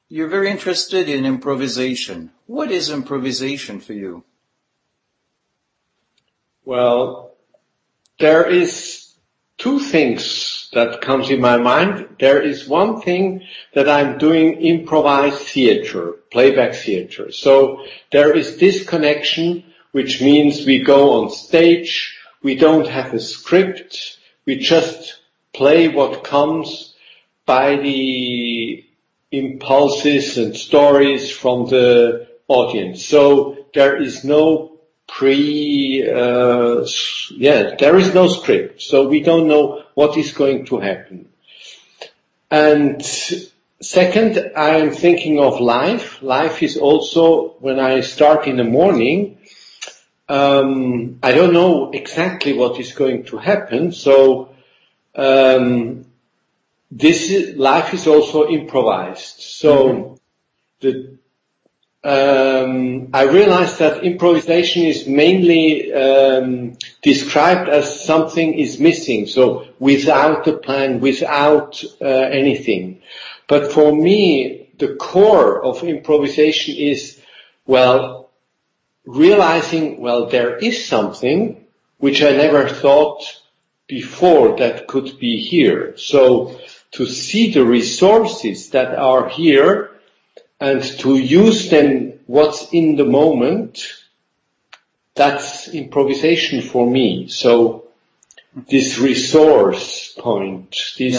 You're very interested in improvisation. What is improvisation for you? Well, there is two things that comes in my mind. There is one thing that I'm doing improvised theater, playback theater. So there is this connection, which means we go on stage, we don't have a script, we just play what comes by the impulses and stories from the audience. So there is no there is no script, so we don't know what is going to happen. And second, I am thinking of life. Life is also, when I start in the morning, I don't know exactly what is going to happen, so life is also improvised. So I realized that improvisation is mainly described as something is missing, so without a plan, without anything. But for me, the core of improvisation is, realizing, there is something which I never thought before that could be here. So to see the resources that are here and to use them what's in the moment, that's improvisation for me. So this resource point,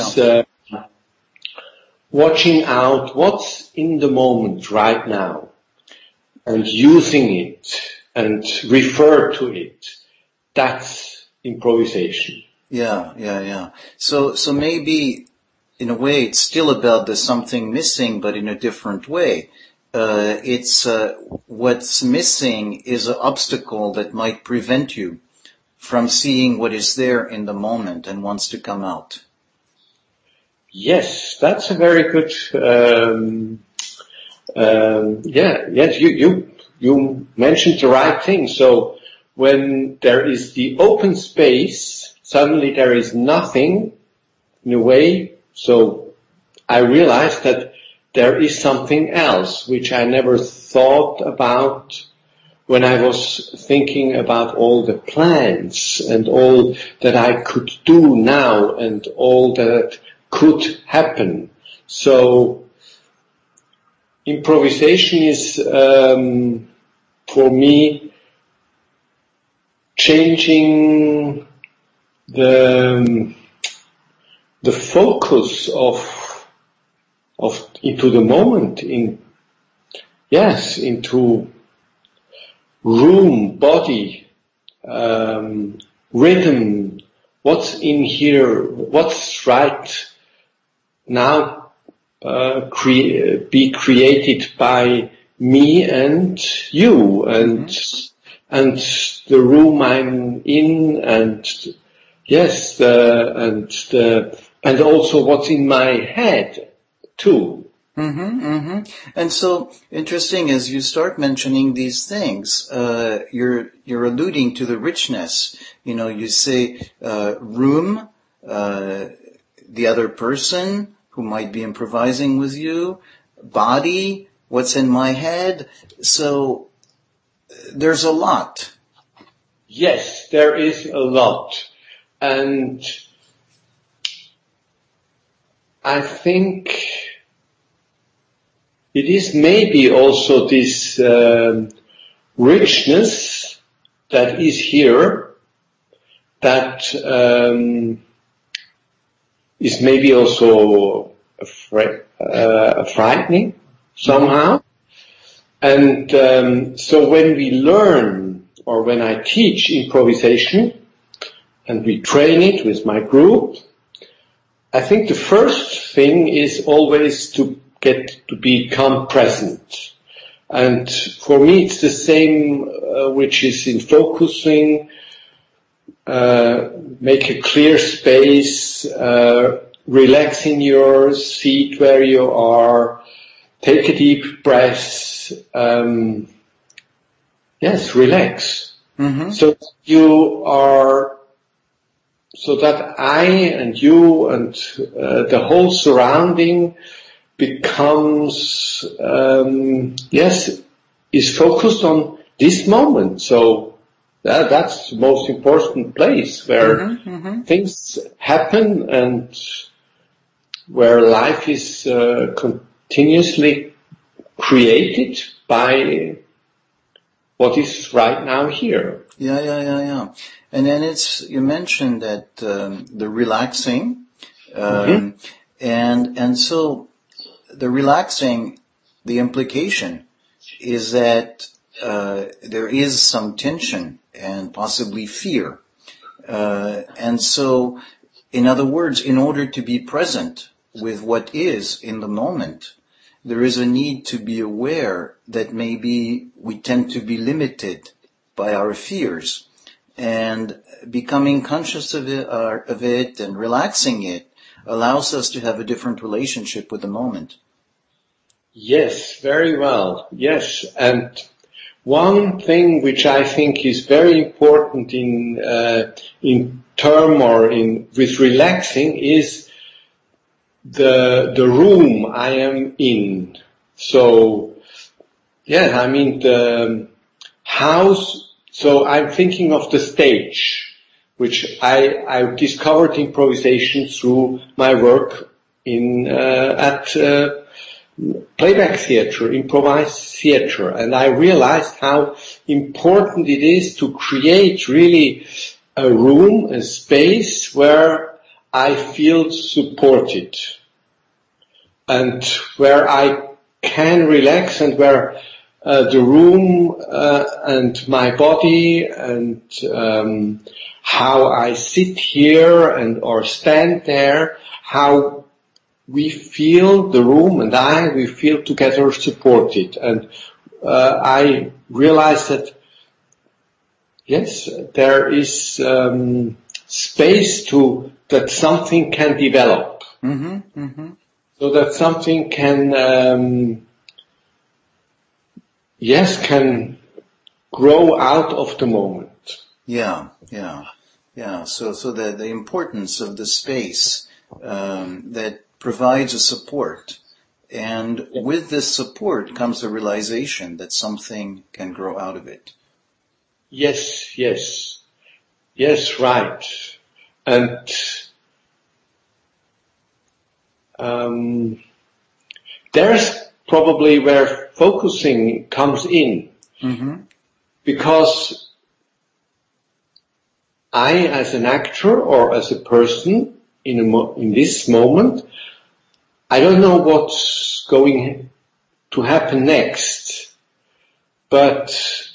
watching out what's in the moment right now and using it and refer to it, that's improvisation. Yeah. So maybe in a way it's still about the something missing, but in a different way. It's what's missing is an obstacle that might prevent you from seeing what is there in the moment and wants to come out. Yes, that's a very good. Yes, you mentioned the right thing. So when there is the open space, suddenly there is nothing in a way. So I realized that there is something else which I never thought about when I was thinking about all the plans and all that I could do now and all that could happen. So improvisation is for me changing the focus of into the moment, into room, body, rhythm, what's in here, what's right now, be created by me and you and the room I'm in and and also what's in my head too. And so interesting as you start mentioning these things, you're alluding to the richness. You say room, the other person who might be improvising with you, body, what's in my head. So there's a lot. Yes, there is a lot. And I think it is maybe also this richness that is here that is maybe also frightening somehow. And so when we learn or when I teach improvisation and we train it with my group, I think the first thing is always to get to become present. And for me it's the same which is in focusing, make a clear space, relax in your seat where you are, take a deep breath, relax. So that I and you and the whole surrounding becomes, is focused on this moment. So that's the most important place where things happen and where life is continuously created by what is right now here. Yeah. And then you mentioned that the relaxing, and so the relaxing, the implication is that there is some tension and possibly fear. And so, in other words, in order to be present with what is in the moment, there is a need to be aware that maybe we tend to be limited by our fears, and becoming conscious of it and relaxing it allows us to have a different relationship with the moment. Yes, very well. Yes, and one thing which I think is very important with relaxing is the room I am in. So, yeah, I mean the house. So I'm thinking of the stage, which I discovered improvisation through my work at playback theater, improvised theater, and I realized how important it is to create really a room, a space where I feel supported and where I can relax and where the room and my body and how I sit here or stand there, how we feel the room and we feel together supported. And I realized that, yes, there is space that something can develop. So that something can grow out of the moment. Yeah. So the importance of the space that provides a support, and with this support comes a realization that something can grow out of it. Yes, right. And there's probably where focusing comes in, because I, as an actor or as a person in this moment, I don't know what's going to happen next, but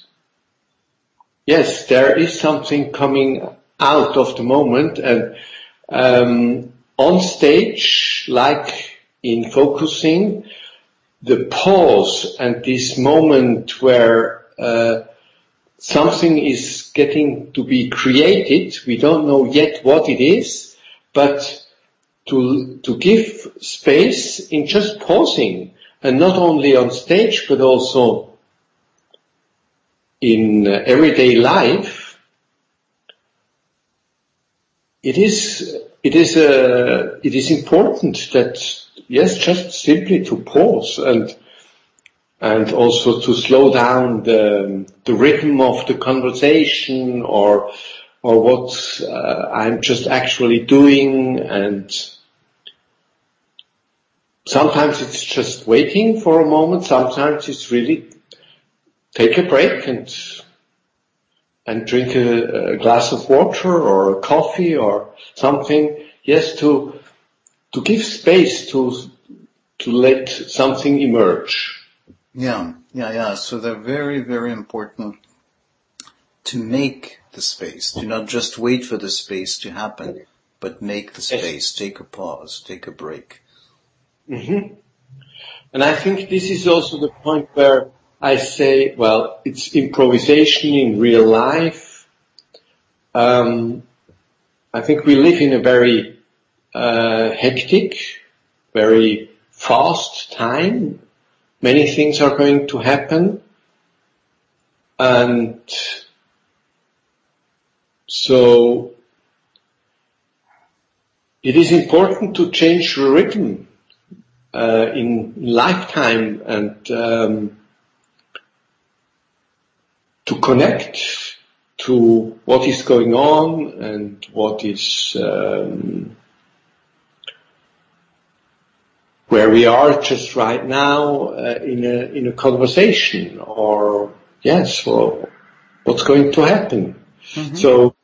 yes, there is something coming out of the moment, and on stage, like in focusing, the pause and this moment where something is getting to be created, we don't know yet what it is, but to give space in just pausing, and not only on stage but also in everyday life, it is important that, yes, just simply to pause and also to slow down the rhythm of the conversation or what I'm just actually doing, and sometimes it's just waiting for a moment, sometimes it's really take a break and drink a glass of water or a coffee or something, yes, to give space to let something emerge. Yeah. So they're very, very important to make the space, to not just wait for the space to happen, but make the space, take a pause, take a break. And I think this is also the point where I say, well, it's improvisation in real life. I think we live in a very hectic, very fast time. Many things are going to happen, and so it is important to change the rhythm in lifetime and to connect to what is going on and what is where we are just right now in a conversation, or what's going to happen. Mm-hmm. So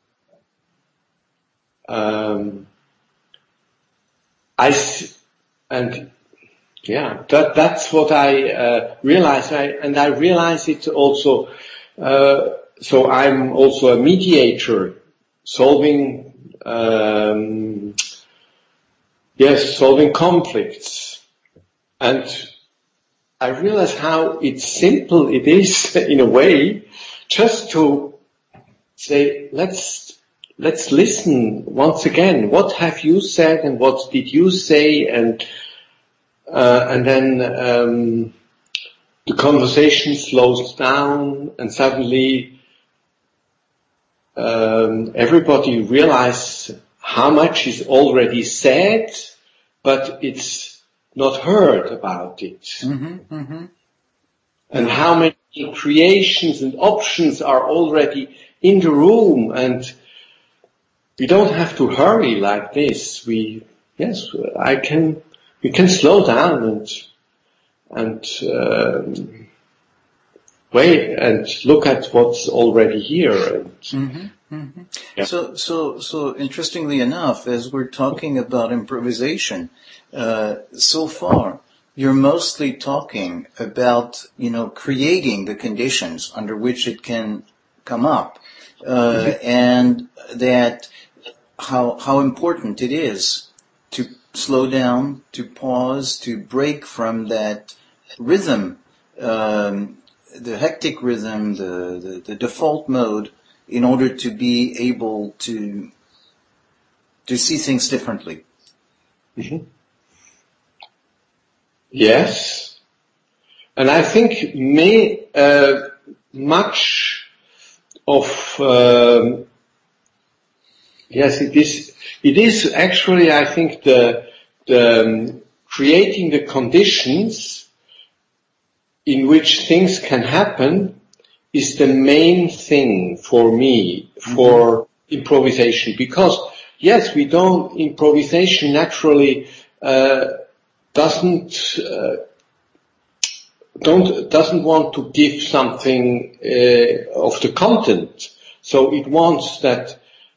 that's what I realize, and I realize it also. So I'm also a mediator, solving conflicts, and I realize how simple it is in a way, just to say, let's listen once again. What have you said, and what did you say, and then the conversation slows down, and suddenly everybody realizes how much is already said, but it's not heard about it. Mm-hmm, mm-hmm. And how many creations and options are already in the room, and we don't have to hurry like this. We can slow down and wait and look at what's already here. And, mm-hmm, mm-hmm. Yeah. So interestingly enough, as we're talking about improvisation, so far, you're mostly talking about, creating the conditions under which it can come up, and that how important it is to slow down, to pause, to break from that rhythm, the hectic rhythm, the default mode, in order to be able to see things differently. Mm-hmm. Yes, and I think much of it is actually, I think, the creating the conditions in which things can happen is the main thing for me, for improvisation. Because, improvisation naturally doesn't want to give something of the content. So it wants that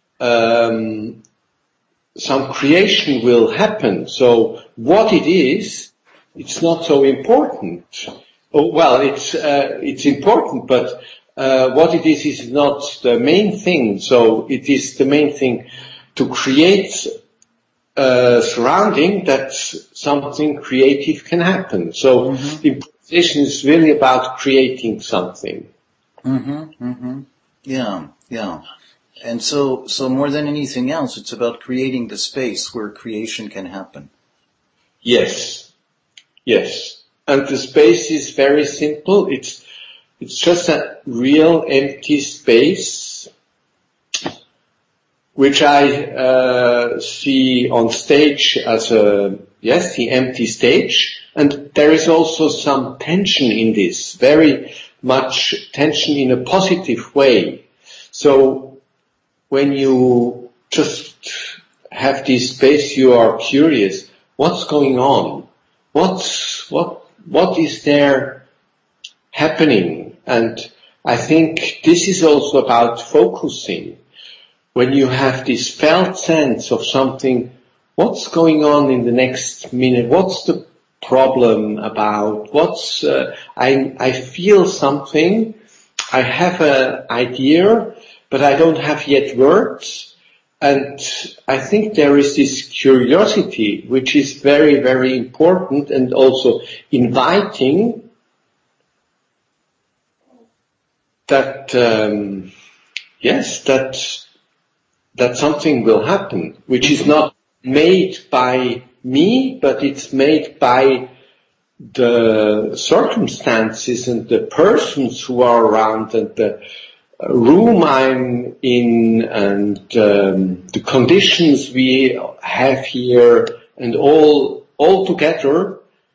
some creation will happen. So what it is, it's not so important. Oh, well, it's important, but what it is not the main thing. So it is the main thing to create surrounding that something creative can happen. So improvisation is really about creating something. Yeah. And so more than anything else, it's about creating the space where creation can happen. Yes. And the space is very simple. It's just a real empty space, which I see on stage as the empty stage. And there is also some tension in this, very much tension in a positive way. So when you just have this space, you are curious, what's going on? What is there happening? And I think this is also about focusing. When you have this felt sense of something, what's going on in the next minute? What's the problem about? I feel something. I have an idea, but I don't have yet words. And I think there is this curiosity, which is very, very important, and also inviting that, that something will happen, which is not made by me, but it's made by the circumstances and the persons who are around and the room I'm in and the conditions we have here, and all together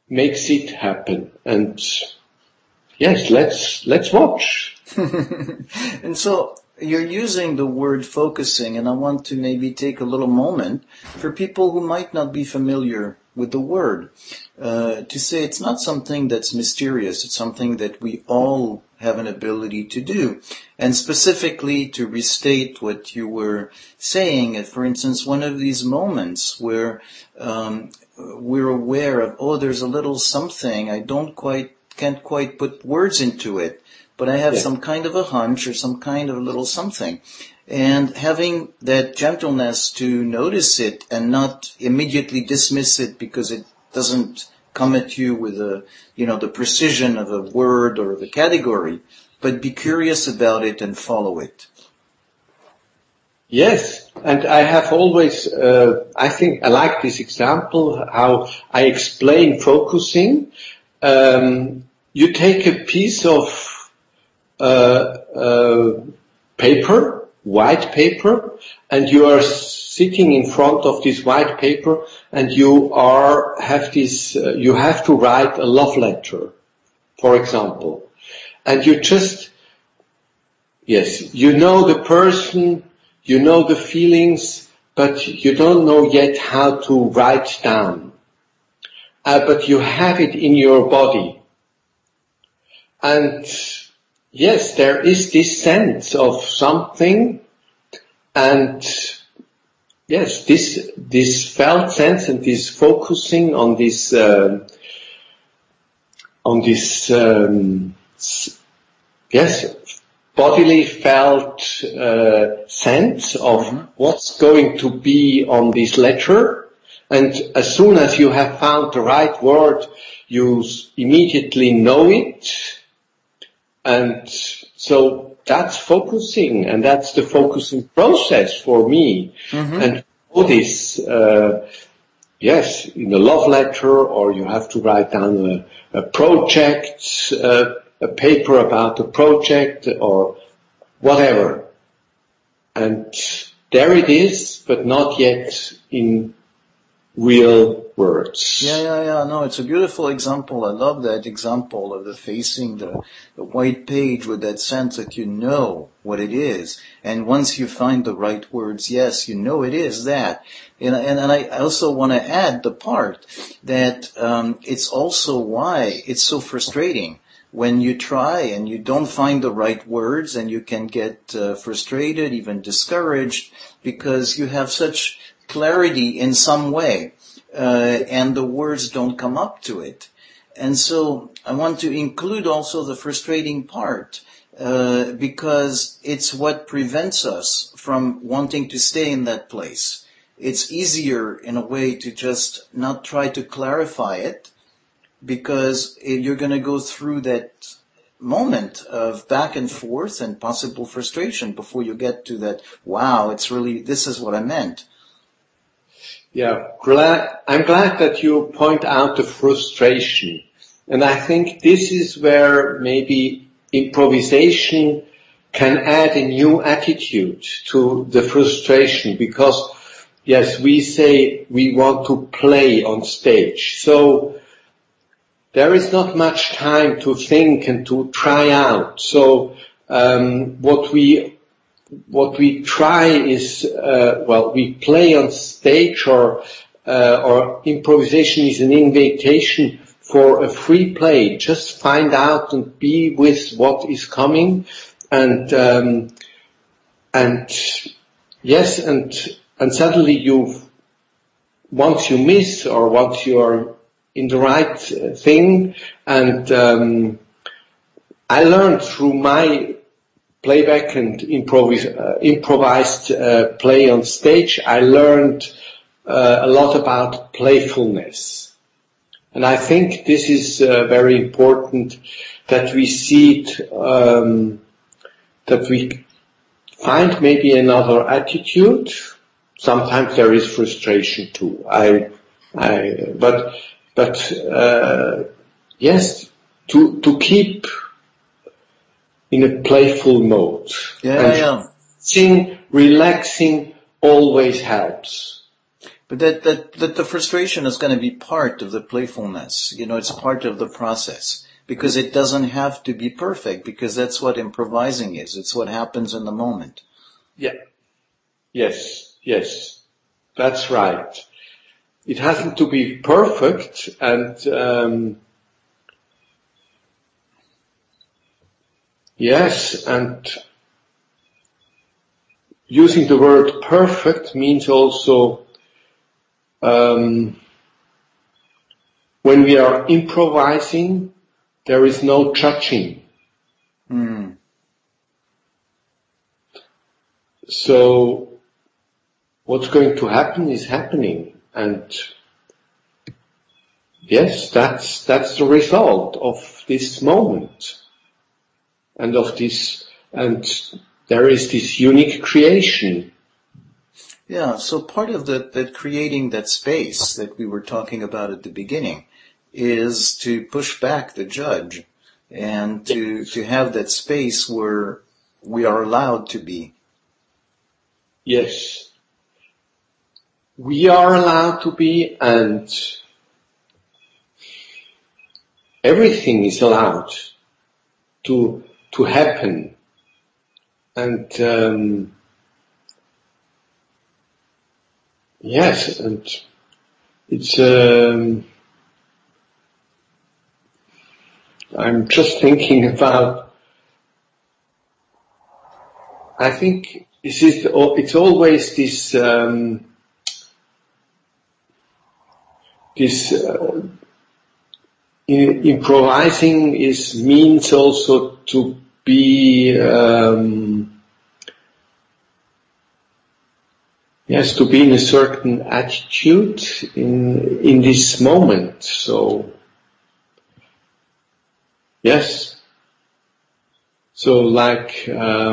makes it happen. And yes, let's watch. And so you're using the word focusing, and I want to maybe take a little moment for people who might not be familiar with the word, to say it's not something that's mysterious. It's something that we all have an ability to do. And specifically to restate what you were saying, for instance, one of these moments where we're aware of, oh, there's a little something, can't quite put words into it, but I have some kind of a hunch or some kind of a little something. And having that gentleness to notice it and not immediately dismiss it because it doesn't come at you with the precision of a word or of a category, but be curious about it and follow it. Yes, and I have always, I think I like this example, how I explain focusing. You take a piece of paper, white paper, and you are sitting in front of this white paper, and you have to write a love letter, for example. And you know the person, you know the feelings, but you don't know yet how to write down. But you have it in your body. And yes, there is this sense of something, and yes, this felt sense and this focusing on this bodily felt sense of what's going to be on this letter. And as soon as you have found the right word, you immediately know it. And so that's focusing, and that's the focusing process for me. And all this, in a love letter, or you have to write down a project, a paper about a project, or whatever. And there it is, but not yet in real words. Yeah. No, it's a beautiful example. I love that example of the facing the white page with that sense that you know what it is. And once you find the right words, yes, you know it is that. And I also want to add the part that it's also why it's so frustrating when you try and you don't find the right words, and you can get frustrated, even discouraged, because you have such clarity in some way, and the words don't come up to it. And so I want to include also the frustrating part, because it's what prevents us from wanting to stay in that place. It's easier in a way to just not try to clarify it, because you're going to go through that moment of back and forth and possible frustration before you get to that, wow, this is what I meant. Yeah, I'm glad that you point out the frustration. And I think this is where maybe improvisation can add a new attitude to the frustration, because yes, we say we want to play on stage. So there is not much time to think and to try out. So what we try is, we play on stage, or improvisation is an invitation for a free play. Just find out and be with what is coming, and suddenly once you miss, or once you are in the right thing, and I learned through my playback and improvised play on stage, I learned a lot about playfulness. And I think this is very important, that we see it, that we find maybe another attitude. Sometimes there is frustration too. Yes, to keep in a playful mode. Yeah. Relaxing always helps. But that the frustration is going to be part of the playfulness. It's part of the process because it doesn't have to be perfect because that's what improvising is. It's what happens in the moment. Yeah. Yes. That's right. It hasn't to be perfect and, yes, and using the word perfect means also when we are improvising, there is no judging. So what's going to happen is happening, and yes, that's the result of this moment, and of this, and there is this unique creation. Yeah, so part of that creating that space that we were talking about at the beginning is to push back the judge and to have that space where we are allowed to be. Yes. We are allowed to be, and everything is allowed to happen. And yes, and it's I'm just thinking about, I think it's always this improvising means also to be to be in a certain attitude in this moment. So yes, so like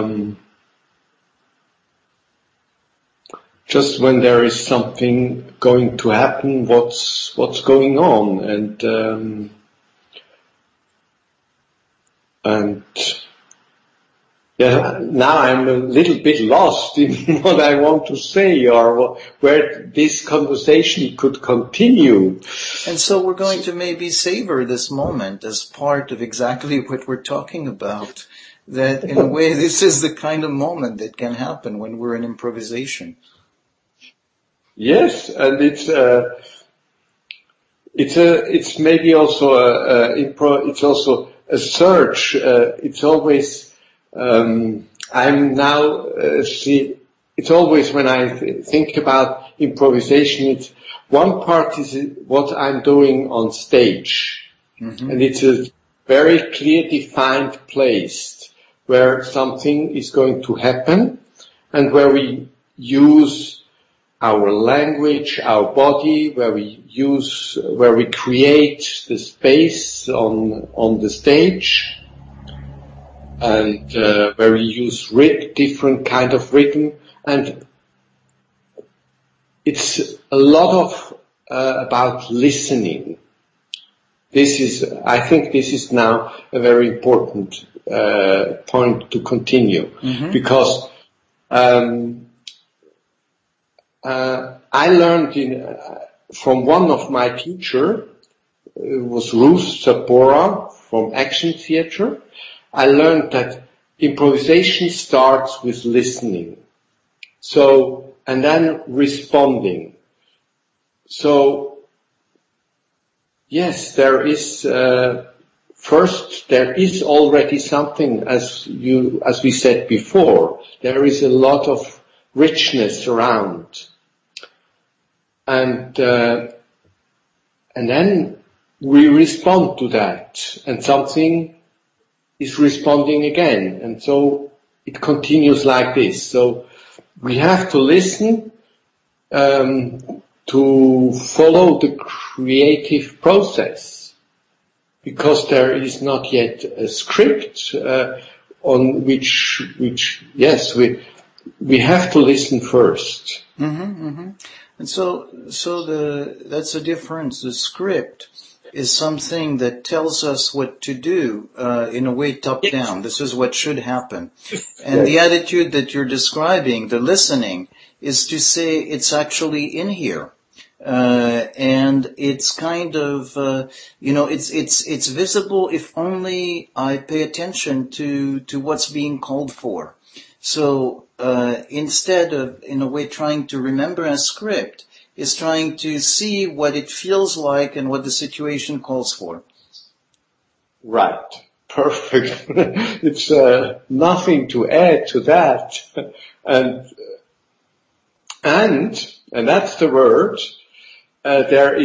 just when there is something going to happen, what's going on, and yeah, now I'm a little bit lost in what I want to say or where this conversation could continue. And so we're going to maybe savor this moment as part of exactly what we're talking about. That in a way, this is the kind of moment that can happen when we're in improvisation. Yes, and it's maybe also it's also a search. It's always I'm now it's always when I think about improvisation, it's one part is what I'm doing on stage, and it's a very clear defined place where something is going to happen, and where we use our language, our body, where we create the space on the stage, and where we use different kind of rhythm, and it's a lot of about listening. I think this is now a very important point to continue, because I learned from one of my teachers, it was Ruth Sapora from Action Theatre. I learned that improvisation starts with listening. So, and then responding. So, yes, there is, first, there is already something, as we said before, there is a lot of richness around. And then we respond to that, and something is responding again, and so it continues like this. So we have to listen to follow the creative process, because there is not yet a script on which yes, we have to listen first. And so that's the difference. The script is something that tells us what to do, in a way top down. This is what should happen. And the attitude that you're describing, the listening, is to say it's actually in here. and it's kind of, it's visible if only I pay attention to what's being called for. So, instead of, in a way, trying to remember a script, is trying to see what it feels like and what the situation calls for. Right. Perfect. It's nothing to add to that. And that's the word. There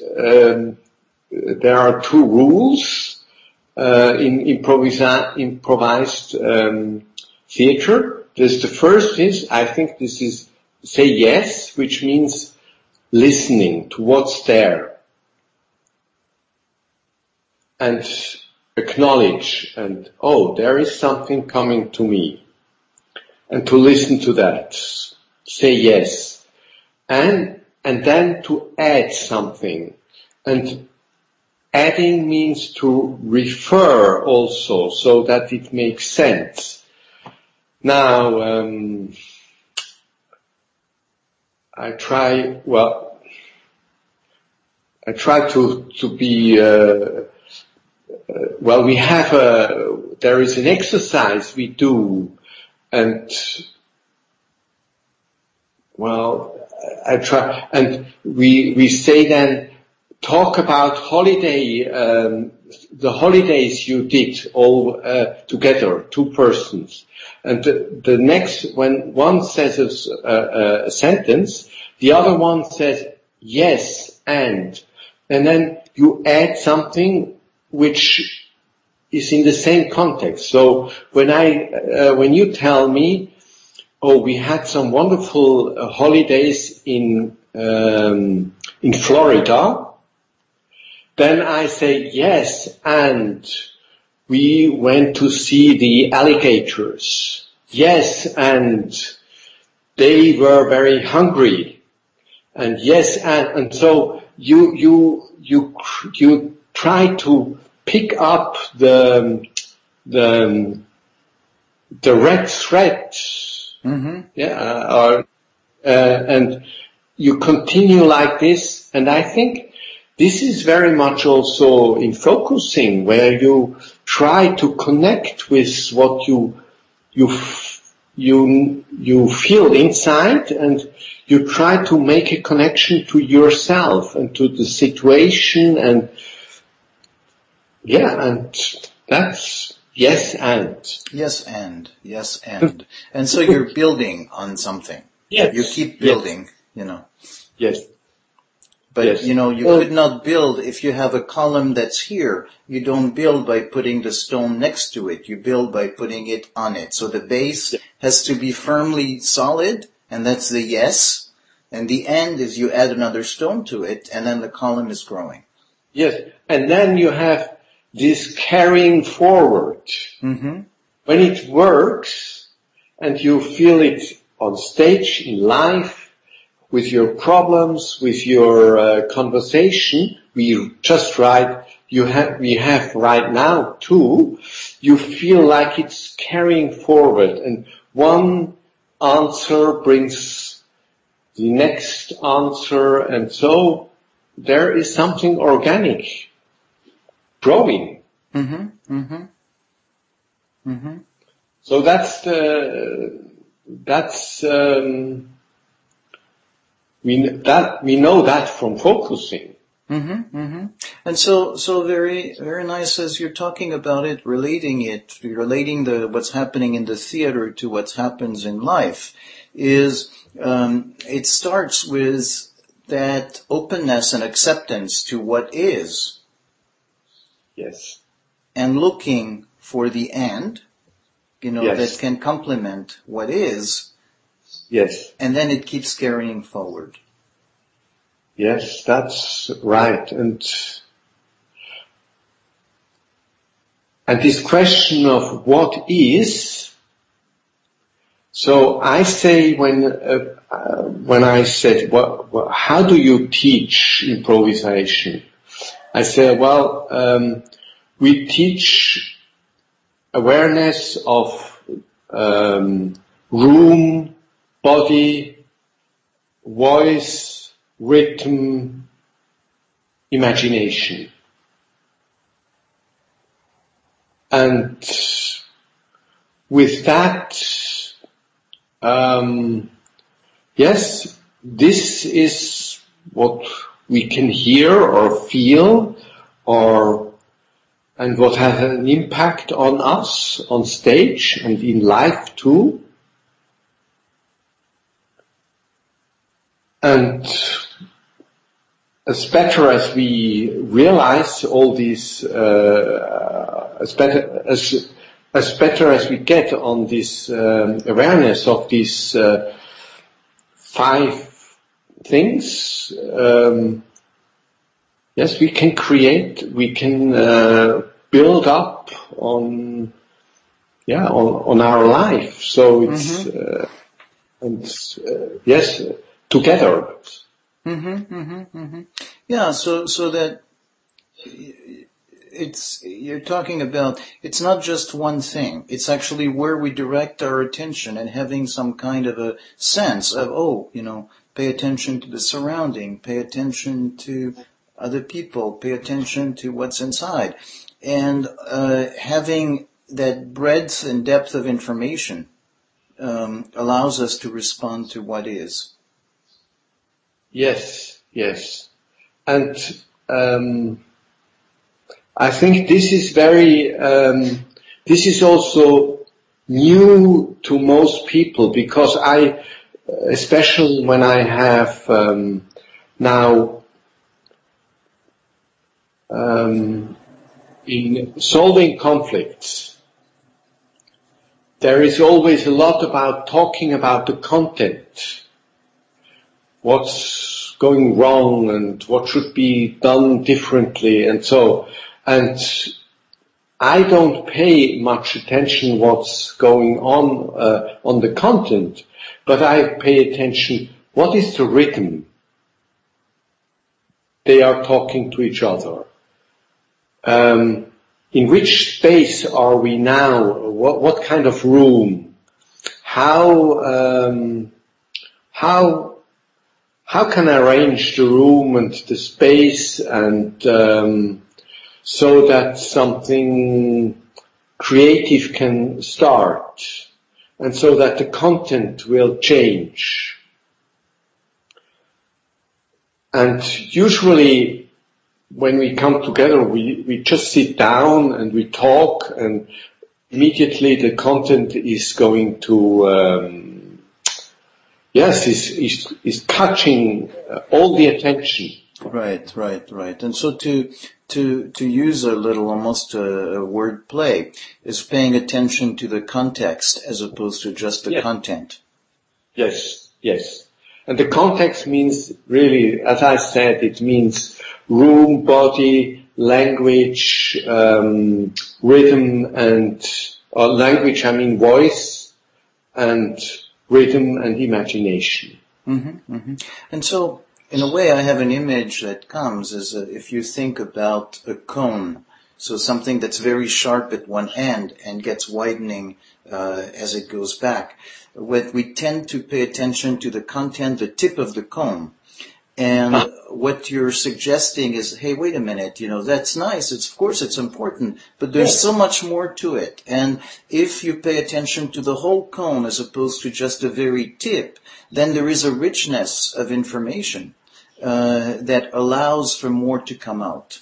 are two rules in improvised theater. The first is, I think this is say yes, which means listening to what's there, and acknowledge, and there is something coming to me, and to listen to that, say yes, and then to add something, and adding means to refer also, so that it makes sense. Now, I try to be, there is an exercise we do, and, I try, and we say then, talk about the holidays you did all, together, two persons. And the next, when one says a sentence, the other one says yes, and then you add something which is in the same context. So when you tell me, we had some wonderful holidays in Florida, then I say yes, and we went to see the alligators. Yes, and they were very hungry. And yes, and so you try to pick up the red thread. Mm-hmm. Yeah, and you continue like this, and I think this is very much also in focusing, where you try to connect with what you feel inside, and you try to make a connection to yourself and to the situation, and that's yes and. Yes and. And so you're building on something. Yes. You keep building, Yes. But, yes. you could not build if you have a column that's here. You don't build by putting the stone next to it. You build by putting it on it. So the base has to be firmly solid, and that's the yes. And the end is you add another stone to it, and then the column is growing. Yes, and then you have this carrying forward. Mm-hmm. When it works, and you feel it on stage, in life, with your problems, with your conversation, we have right now too, you feel like it's carrying forward, and one answer brings the next answer, and so there is something organic growing. Mm-hmm. Mm-hmm. Mm-hmm. So we know that from focusing. Mm-hmm, mm-hmm. And so very, very nice as you're talking about it, relating what's happening in the theater to what happens in life, is it starts with that openness and acceptance to what is. Yes. And looking for the end, yes. that can complement what is. Yes. And then it keeps carrying forward. Yes, that's right. And this question of what is, so I say when I said, how do you teach improvisation? I say, we teach awareness of room, body, voice, rhythm, imagination. And with that, yes, this is what we can hear or feel, and what has an impact on us on stage and in life too. And as better as we realize all these, as better as we get on this awareness of these 5 things, yes, we can create, we can build up on our life. So it's yes, together. Yeah, so that you're talking about, it's not just one thing. It's actually where we direct our attention and having some kind of a sense of, pay attention to the surrounding, pay attention to other people, pay attention to what's inside. And having that breadth and depth of information allows us to respond to what is. Yes. And I think this is this is also new to most people, because especially when I have now in solving conflicts, there is always a lot about talking about the content, what's going wrong and what should be done differently and so. And I don't pay much attention what's going on the content, but I pay attention, what is the rhythm they are talking to each other? In which space are we now? What kind of room? How can I arrange the room and the space and so that something creative can start, and so that the content will change? And usually when we come together, we just sit down and we talk, and immediately the content is going to, is catching all the attention. Right. And so to use a little, almost a word play, is paying attention to the context as opposed to just the content. Yes. And the context means really, as I said, it means room, body, language, rhythm, and language, I mean voice, and rhythm and imagination. And so, in a way, I have an image that comes as if you think about a cone, so something that's very sharp at one end and gets widening as it goes back. We tend to pay attention to the content, the tip of the cone. And what you're suggesting is, hey, wait a minute, that's nice. Of course it's important, but there's so much more to it. And if you pay attention to the whole cone as opposed to just a very tip, then there is a richness of information that allows for more to come out.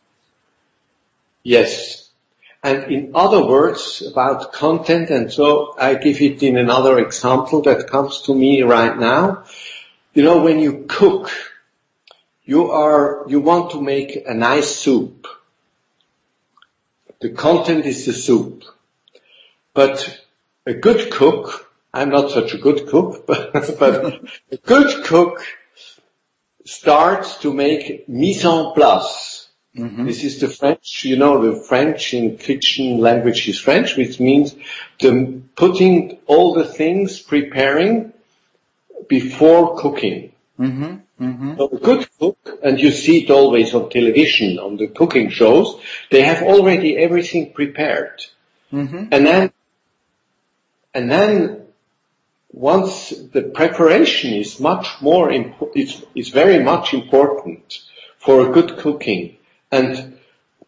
Yes. And in other words, about content, and so I give it in another example that comes to me right now. When you cook, you want to make a nice soup. The content is the soup. But a good cook, I'm not such a good cook, but a good cook starts to make mise en place. This is the French, the French in kitchen language is French, which means putting all the things, preparing before cooking. So a good cook, and you see it always on television, on the cooking shows, they have already everything prepared. And then once the preparation is much more, it's very much important for a good cooking. And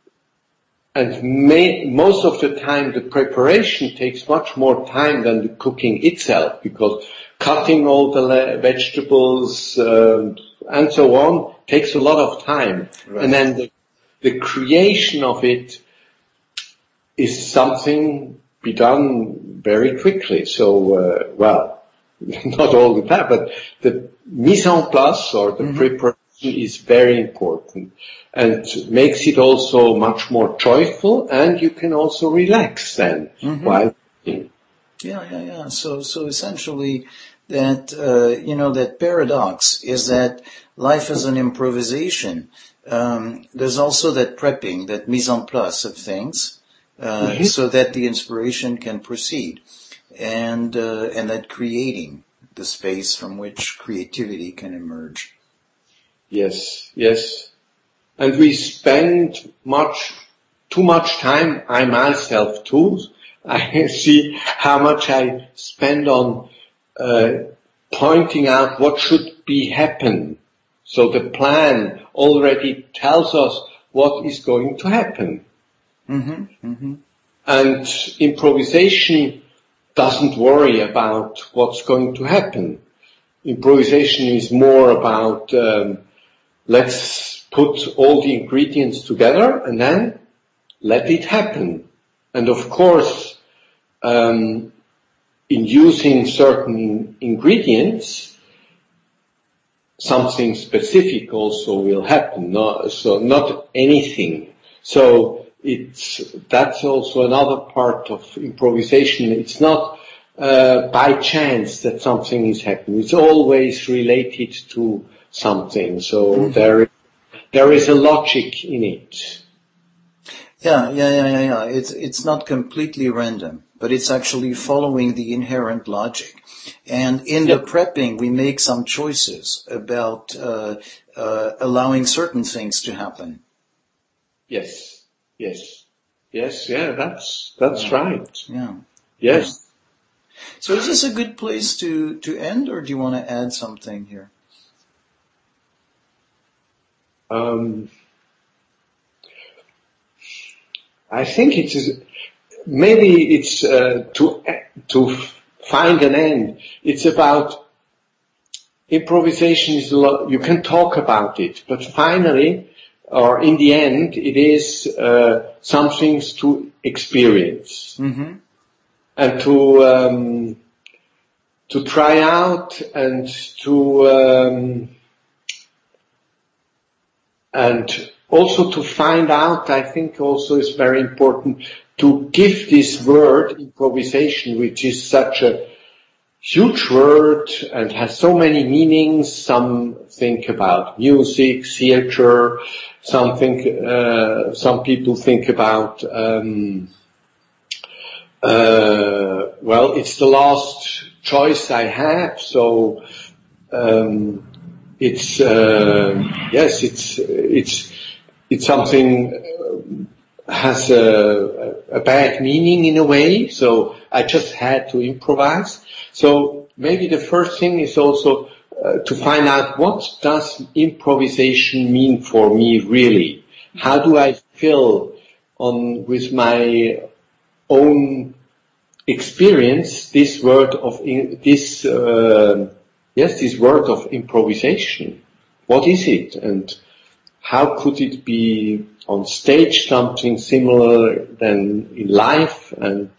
most of the time the preparation takes much more time than the cooking itself, because cutting all the vegetables and so on takes a lot of time. Right. And then the creation of it is something be done very quickly. So, not all the time, but the mise en place or the preparation is very important and makes it also much more joyful, and you can also relax then while cooking. Yeah. So essentially that, that paradox is that life is an improvisation. There's also that prepping, that mise en place of things, so that the inspiration can proceed, and that creating the space from which creativity can emerge. Yes. And we spend too much time, I myself too, I see how much I spend on pointing out what should be happen. So the plan already tells us what is going to happen. And improvisation doesn't worry about what's going to happen. Improvisation is more about let's put all the ingredients together and then let it happen. And of course, in using certain ingredients, something specific also will happen. So not anything. So that's also another part of improvisation. It's not by chance that something is happening. It's always related to something. So there is a logic in it. Yeah. It's not completely random, but it's actually following the inherent logic. And in the prepping, we make some choices about allowing certain things to happen. Yes. Yeah, that's right. Yeah. Yes. Yeah. So is this a good place to end, or do you want to add something here? I think maybe to find an end. It's about improvisation is a lot, you can talk about it, but finally, or in the end, it is some things to experience and to try out and also to find out. I think also is very important to give this word improvisation, which is such a huge word and has so many meanings. Some think about music, theater. Some people think about, it's the last choice I have. So, it's something has a bad meaning in a way. So I just had to improvise. So maybe the first thing is also to find out what does improvisation mean for me really? How do I feel with my own experience this word of improvisation? What is it, and how could it be on stage something similar than in life? And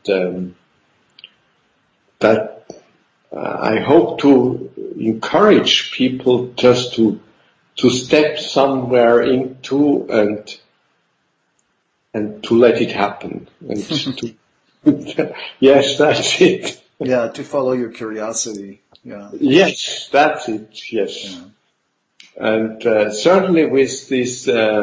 that I hope to encourage people just to step somewhere into and to let it happen. And yes, that's it. Yeah, to follow your curiosity. Yeah. Yes, that's it. Yes. Yeah. And certainly with this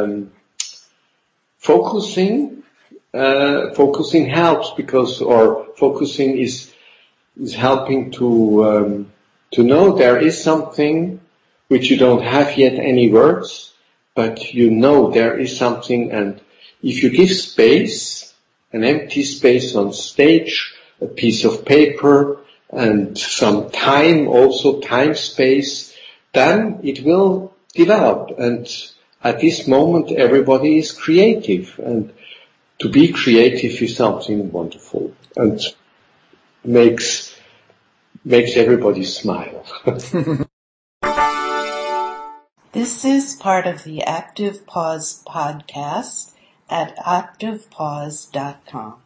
focusing helps, because focusing is helping to know there is something which you don't have yet any words, but you know there is something, and if you give space, an empty space on stage, a piece of paper, and some time, also time space, then it will develop. And at this moment, everybody is creative, and to be creative is something wonderful and makes everybody smile. This is part of the Active Pause podcast at activepause.com.